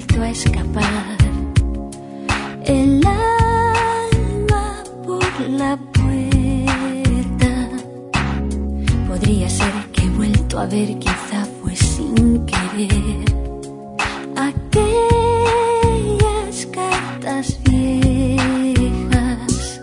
vuelto a escapar el alma por la puerta. Podría ser que he vuelto a ver, quizá fue sin querer, aquellas cartas viejas.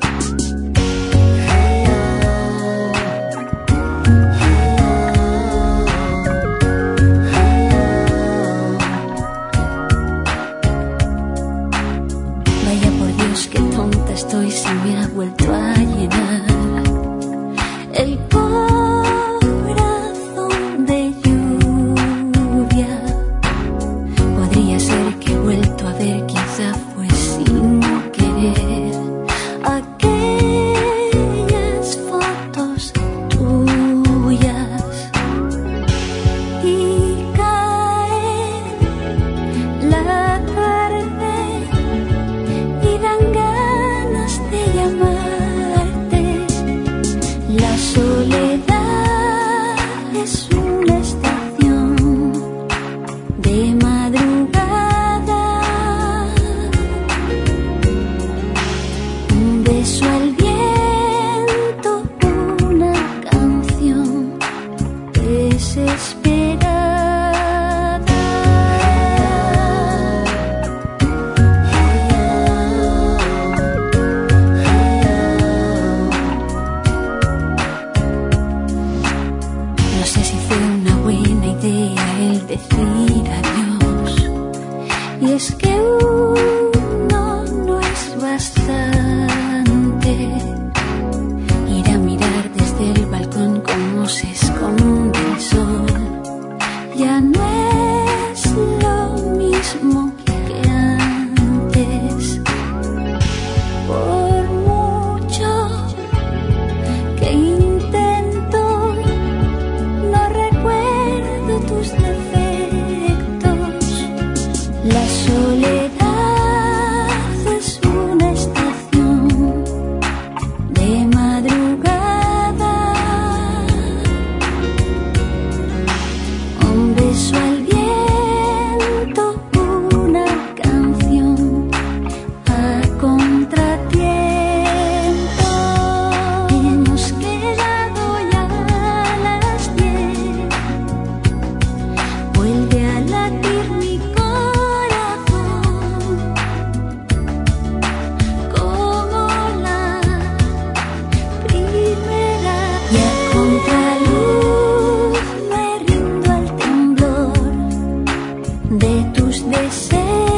Vaya por Dios, qué tonta estoy, se me ha vuelto a llenar el corazón de lluvia. Podría ser que he vuelto a ver, quizá fue sin querer, aquellas fotos tuyas. Y cae la tarde y dan ganas de llamarte. La soledad es una estación de madrugada. Un beso al viento, una canción desesperada. No sé si fue una buena idea el decir adiós, y es que uno no es bastante. Ir a mirar desde el balcón cómo se esconde el sol, ya no es lo mismo que antes. Por mucho que intento, no recuerdo tus defectos. La soledad es una estación de madrugada. Un beso al viento, una canción a contratiempo. Hemos quedado ya a las 10. Vuelve a latir mi corazón como la primera. Y a contraluz me rindo al temblor de tus deseos.